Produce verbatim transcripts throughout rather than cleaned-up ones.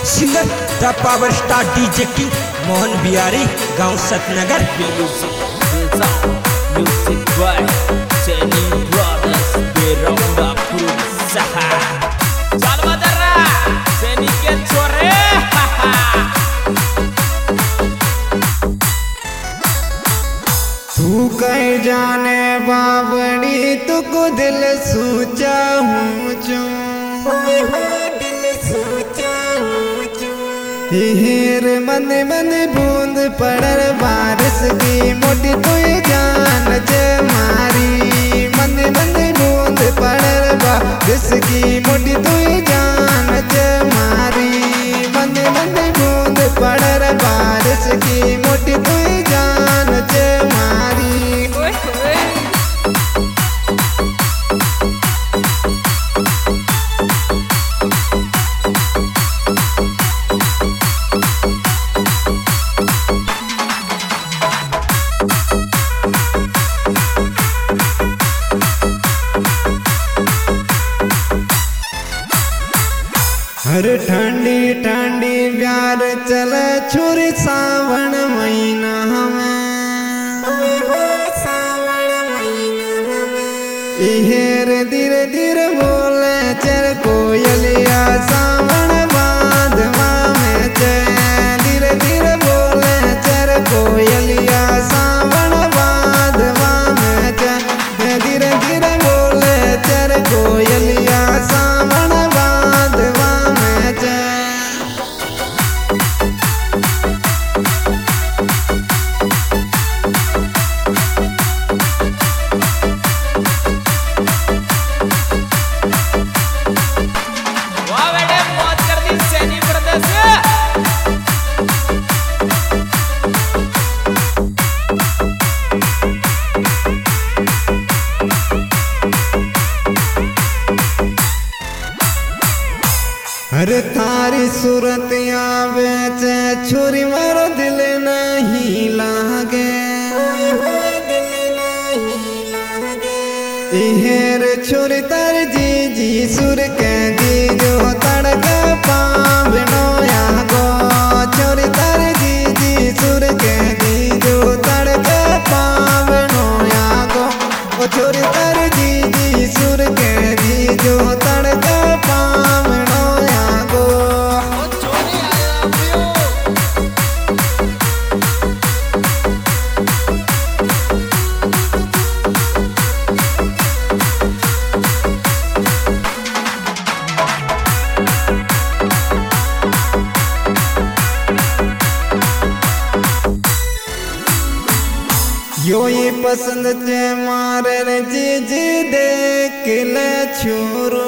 Singer the power star DJ king Mohan Bihari, गांव Satnagar. Music by Saini brothers Beraunda Pursaha. चल मदरा सैनी के छोरे तू कह जाने बाबड़ी तुको दिल सोचा हूँ जो हेर मन मन बूंद पड़र बारिश की मोटी तू जान जे मारी। मन मन बूंद पड़र बारिश की मोटी तू जान जे मारी। मन मन बूंद पड़र बारिश की मोटी तू जान जे मारी। हर ठंडी ठंडी प्यार चल छुरी सावन महीना हमें इहेर धीरे धीरे बोले चल कोयलिया सावन बांधवा में चल। धीरे धीरे बोले चल कोयलिया सावन बांधवा में चल। धीरे धीरे बोले चल कोयलिया सावन बांधवा में चल। वाह बेटे मौज कर दी सैनी ब्रदर्स। हर थारी सूरत बेचे छुरी मारो दिल नहीं लागे। इहेर छुरी तर जी जी सुर के जी जो तड़का पावनो या गो। छुरी तर जी जी सुर के जी जो तड़का पावनो या गो। ओ छुरी तर जी जी सुर के जी जो तड़का पावनो या गो। ओ चोरी आया पियो। यो ये पसंद चे मारे जी जी देख ले छोरो।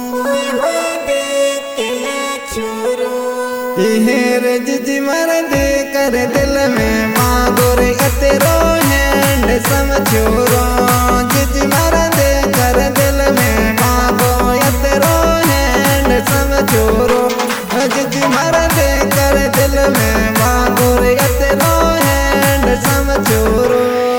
इहेर जी जी मर दे कर दिल में मागोर तेरो हैंड सम छोरो। जी जी मर दे कर दिल में मागो तेरो हैंड सम छोरो। जी जी मर दे कर दिल में मागोर तेरो हैंड सम छोरो।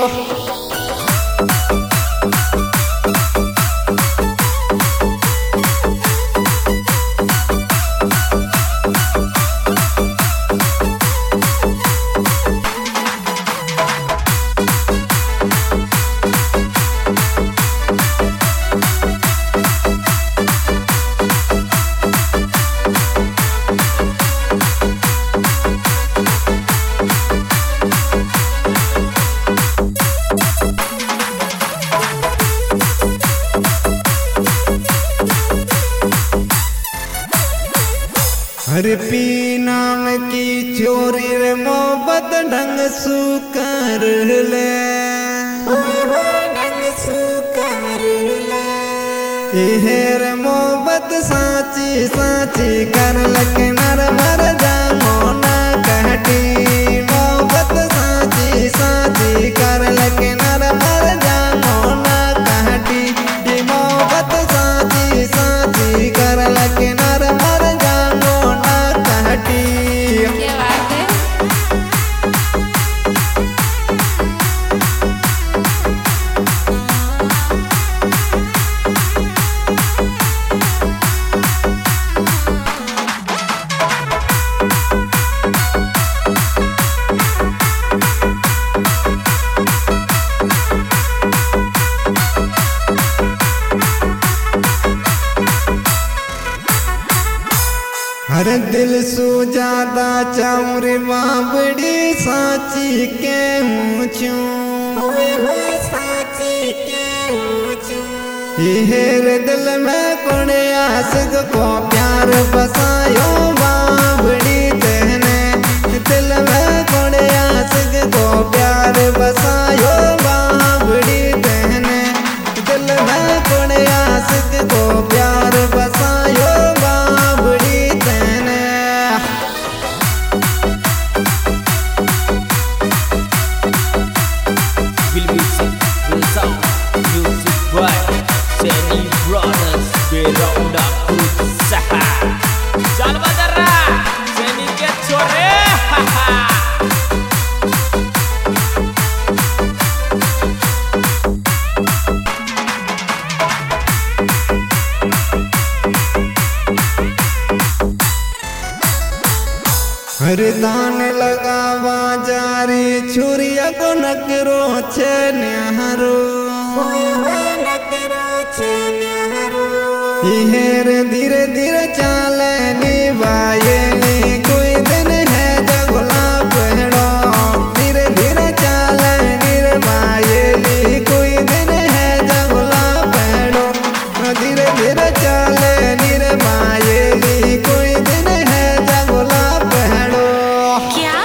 हर पी नाम की चोरी रे मोहब्बत ढंग सु कर ले। इहेर मोहब्बत साची साची कर लक नर मर जामो न कहटी। मोहब्बत साची साची कर लक नर मर जामो न कहटी। मोहब्बत साची साची कर लक नर मर जामो न कहटी। क्या बात है। हर दिल सो ज्यादा चाउर बाबड़ी साची के ऊंचू हेर दिल में कौन आशिक को प्यार बसायो बाबड़ी तेने दिल में कौन आशिक को प्यार बसायो बाबड़ी तेने दिल में कौन आशिक को प्यार बसायो बाबड़ी तेने Will music, will sound, music by Seni Brothers, Beround Akut Saha. Chal Badara, Seni ke chore, haha. हर दान लगावा जारी छुरिया को नकरो छे न्यारो हेर धीरे धीरे चाले निभाए नी कोई दिन है जगला पहड़ो धीरे धीरे चाले निभाए नी कोई दिन है जगला पहड़ो धीरे धीरे चाले निभाए नी कोई दिन है जगला पहड़ो क्या?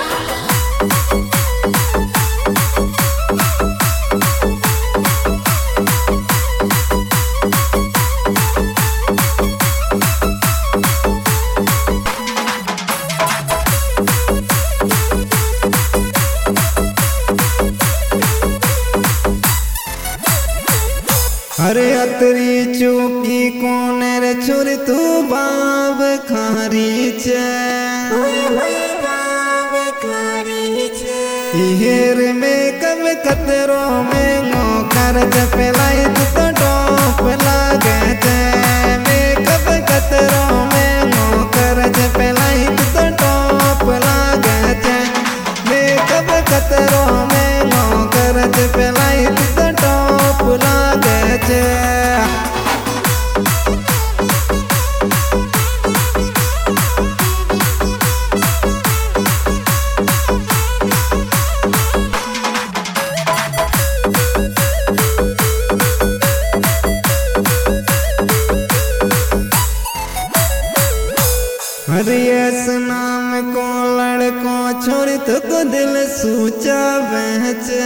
अरे अतरी चौकी कौन रे छोरी तू बाब खारी छे हेर में कब कतरो में नो कर जपलाई तो टोप लागे छे में कब कतरो में नो कर जपलाई तो टोप लागे छे में कब कतरो में नो कर जपलाई तो टोप लागे छे हरियस नाम को लड़को छोड़ तो को दिल सूचा बहचे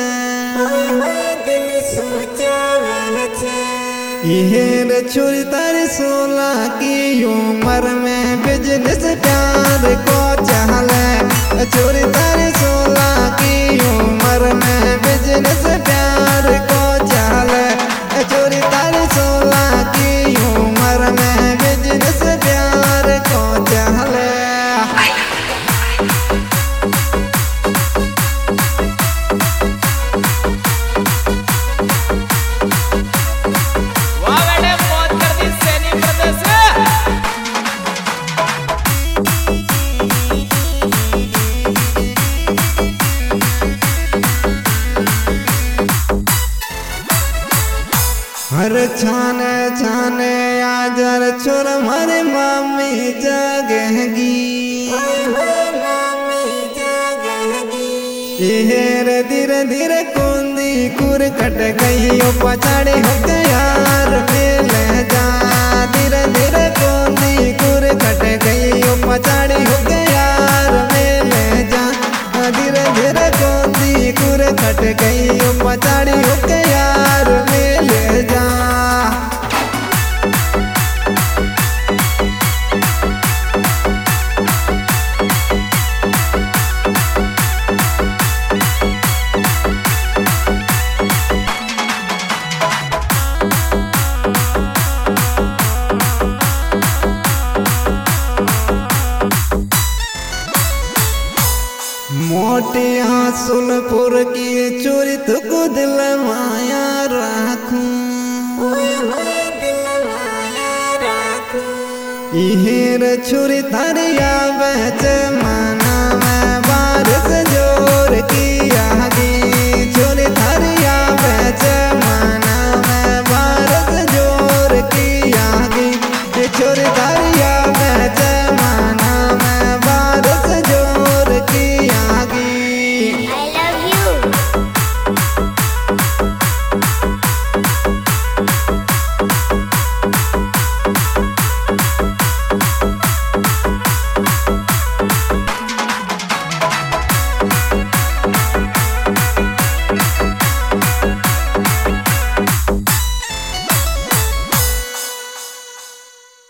हेर छोरी तारी सोला की उम्र में बिजनेस प्यार को चाले छोरी तारी सोला की उम्र में बिजनेस प्यार को चाले छोरी तारी सोला की उम्र में बिजनेस प्यार को चाले वाह बेटे मौज कर दी सैनी ब्रदर्स। हर छाने छाने आजर छोर हमारे मामी जागेगी हेर धीरे धीरे कुंदी कुर कट गई ओ पछाड़ी हो के यार मिल जा धीरे धीरे कुंदी कुर कट गई ओ पछाड़ी हो के यार मिल जा धीरे धीरे कुंदी कुर कट गई ओ पछाड़ी हो के यार मिल जा मोटी हासुलपुर की चोरी तुको दिल माया राखूं इहेर छुरी तारी